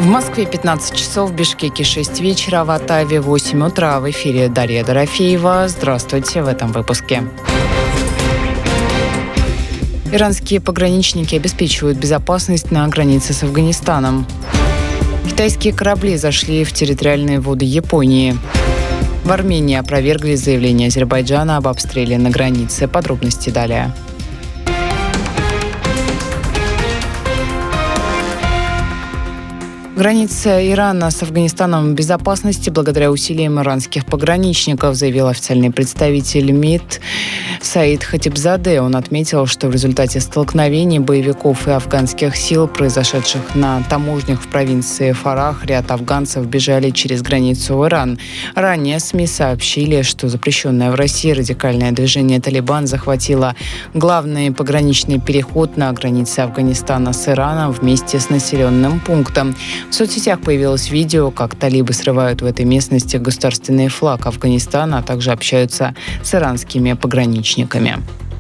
В Москве 15 часов, в Бишкеке 6 вечера, в Оттаве 8 утра. В эфире Дарья Дорофеева. Здравствуйте в этом выпуске. Иранские пограничники обеспечивают безопасность на границе с Афганистаном. Китайские корабли зашли в территориальные воды Японии. В Армении опровергли заявление Азербайджана об обстреле на границе. Подробности далее. Граница Ирана с Афганистаном в безопасности благодаря усилиям иранских пограничников, заявил официальный представитель МИД Саид Хатибзаде. Он отметил, что в результате столкновений боевиков и афганских сил, произошедших на таможнях в провинции Фарах, ряд афганцев бежали через границу в Иран. Ранее СМИ сообщили, что запрещенное в России радикальное движение «Талибан» захватило главный пограничный переход на границе Афганистана с Ираном вместе с населенным пунктом. В соцсетях появилось видео, как талибы срывают в этой местности государственный флаг Афганистана, а также общаются с иранскими пограничниками.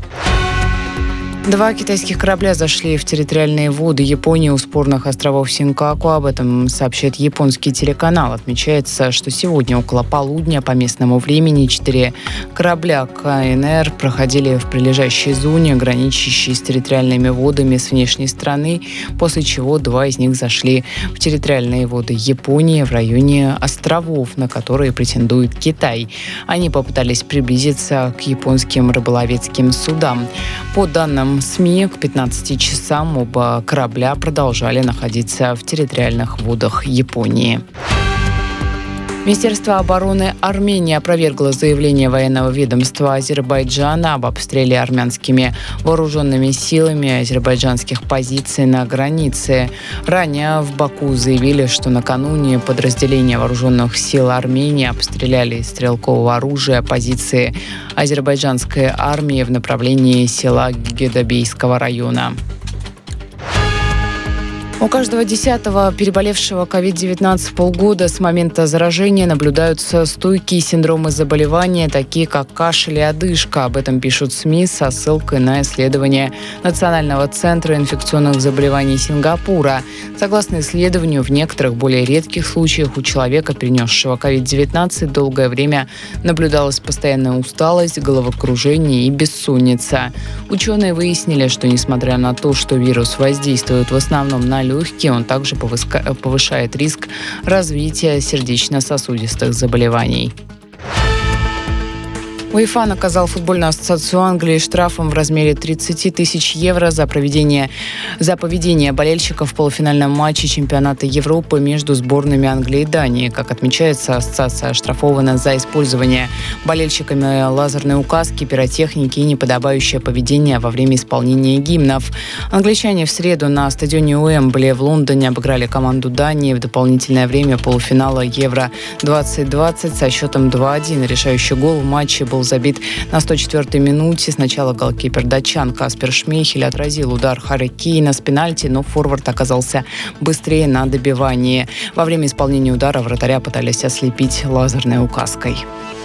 2 китайских корабля зашли в территориальные воды Японии у спорных островов Синкаку. Об этом сообщает японский телеканал. Отмечается, что сегодня около полудня по местному времени 4 корабля КНР проходили в прилежащей зоне, граничащей с территориальными водами с внешней стороны, после чего 2 из них зашли в территориальные воды Японии в районе островов, на которые претендует Китай. Они попытались приблизиться к японским рыболовецким судам. По данным СМИ, к 15 часам оба корабля продолжали находиться в территориальных водах Японии. Министерство обороны Армении опровергло заявление военного ведомства Азербайджана об обстреле армянскими вооруженными силами азербайджанских позиций на границе. Ранее в Баку заявили, что накануне подразделения вооруженных сил Армении обстреляли из стрелкового оружия позиции азербайджанской армии в направлении села Гедабейского района. У каждого 10-го переболевшего COVID-19 полгода с момента заражения наблюдаются стойкие синдромы заболевания, такие как кашель и одышка. Об этом пишут СМИ со ссылкой на исследование Национального центра инфекционных заболеваний Сингапура. Согласно исследованию, в некоторых более редких случаях у человека, перенесшего COVID-19, долгое время наблюдалась постоянная усталость, головокружение и бессонница. Ученые выяснили, что несмотря на то, что вирус воздействует в основном на легкие, он также повышает риск развития сердечно-сосудистых заболеваний. УЕФА наказал футбольную ассоциацию Англии штрафом в размере 30 тысяч евро за поведение болельщиков в полуфинальном матче чемпионата Европы между сборными Англии и Дании. Как отмечается, ассоциация оштрафована за использование болельщиками лазерной указки, пиротехники и неподобающее поведение во время исполнения гимнов. Англичане в среду на стадионе Уэмбли в Лондоне обыграли команду Дании в дополнительное время полуфинала Евро-2020 со счетом 2-1. Решающий гол в матче был забит на 104-й минуте. Сначала голкипер датчан Каспер Шмейхель отразил удар Харри Кейна с пенальти, но форвард оказался быстрее на добивании. Во время исполнения удара вратаря пытались ослепить лазерной указкой.